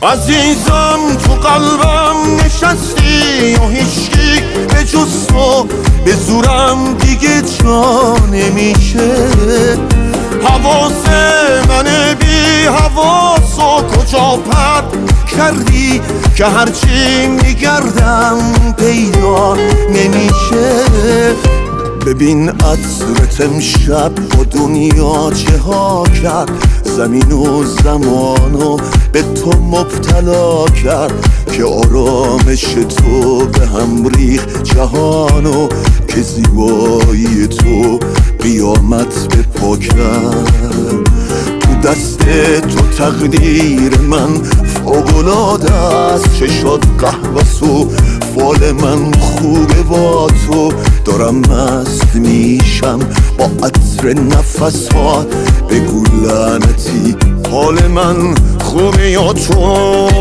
عزیزم تو قلبم نشستی و هیچکی به جز تو به زورم دیگه جا نمیشه. حواس من بی حواسو کجا پرد کردی که هرچی میگردم پیدا نمیشه. ببین عطرت امشب با دنیا چه ها کرد، زمین و زمانو به تو مبتلا کرد که آرامش تو به هم ریخت جهانو، که زیبایی تو قیامت به پا کرد. تو دست تو تقدیر من فوق‌العاده است، چشات قهوه‌سو فال من خوبه با تو. دارم مست میشم با عطر نفسات، بگو لعنتی حال من خوبه یا تو.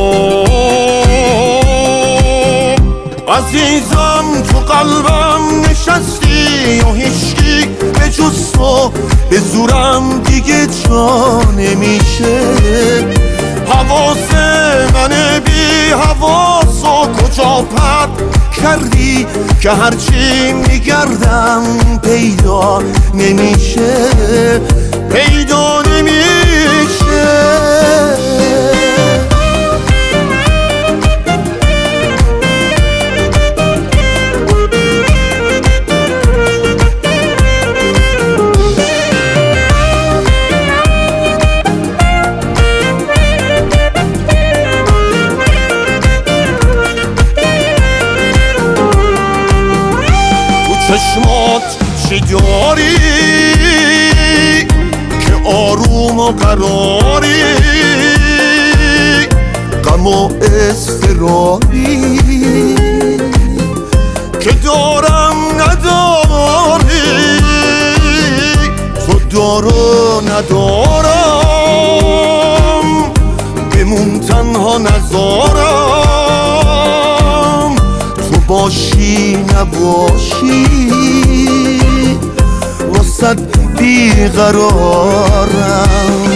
عزیزم تو قلبم نشستی و هیچکی به جز تو به زورم دیگه جا نمیشه. حواس من بی حواسو کجا پرد کردی که هرچی میگردم پیدا نمیشه، پیدا نمیشه. چشمات چی داری که آروم و قراری، غم و اضطراری که دارم نداری، تو دارو ندارم بمون تنها نزارم، تو باشی نباشی واسد بیقرارم.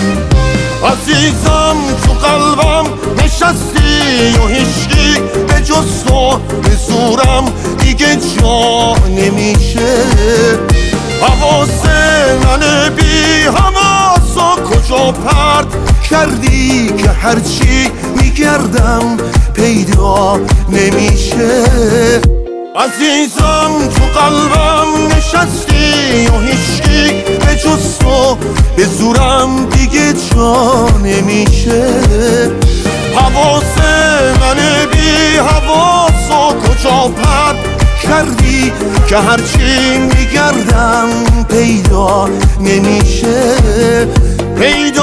عزیزم تو قلبم نشستی و هیچکی به جز تو به زورم دیگه جا نمیشه. حواس من بی حواسو کجا پرد کردی که هرچی میگردم پیدا نمیشه. عزیزم تو قلبم نشستی و هیچکی به جز تو به زورم دیگه جا نمیشه. حواس من بی حواسو کجا پرد کردی که هرچی میگردم پیدا نمیشه، پیدا